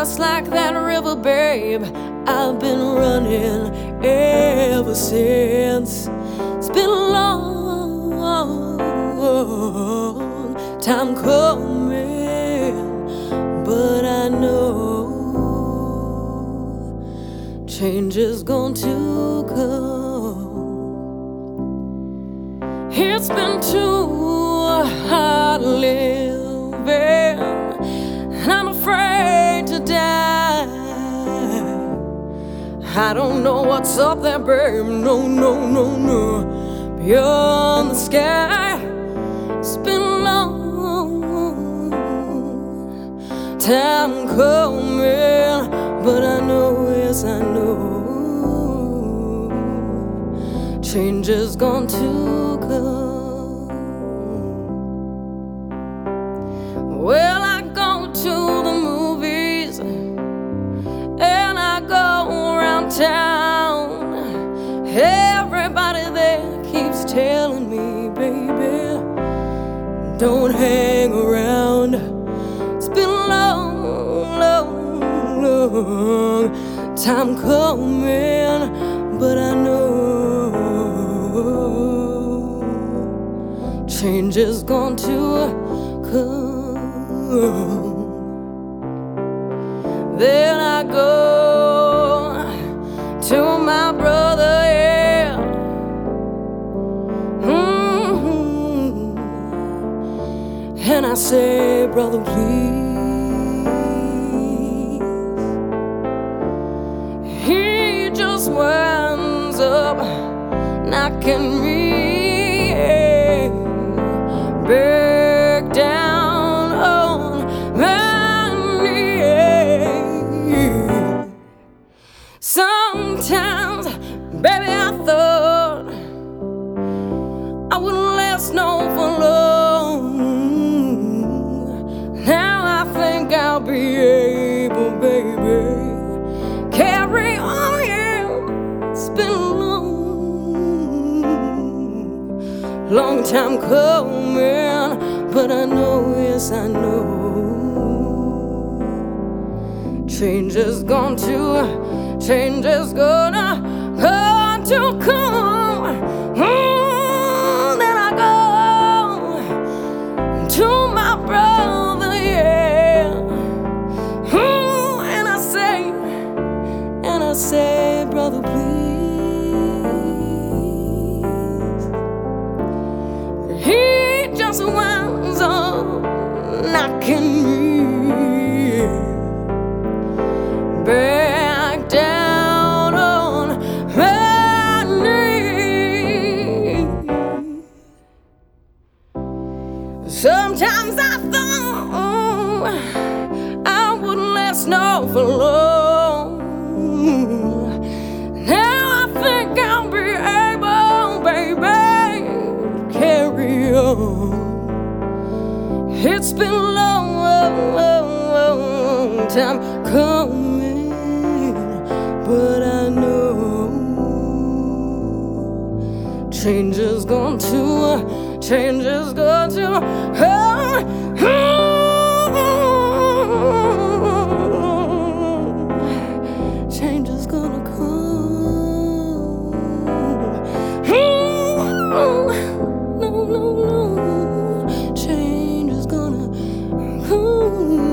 just like that river, babe. I've been running ever since. It's been a long time coming, but I know change is going to come. It's been too hard living, and I'm afraid to die. I don't know what's up there, babe. No, no, no, no. Beyond the sky, it's been a long time coming, but I know, yes, I know, change is going to come. Well, I go to the movies and I go around town. Everybody there keeps telling me, baby, don't hang around. It's been a long, long, long time coming, but I know change is going to come. Then I go to my brother, yeah. And I say, brother, please. He just winds up knocking me back down on my knees. Sometimes, baby, I thought I wouldn't last no for long. Now I think I'll be able, baby, carry on, yeah. It's been a long time coming, but I know, yes, I know, change is going to come. Then I go to my brother, yeah. And I say, brother, please. He just winds up knocking me back down on my knees. Sometimes I thought I wouldn't last no for long. Now I think I'll be able, baby, to carry on. It's been a long, long, long time coming, but I know change is going to change is gonna come. No, no, no, change is gonna come.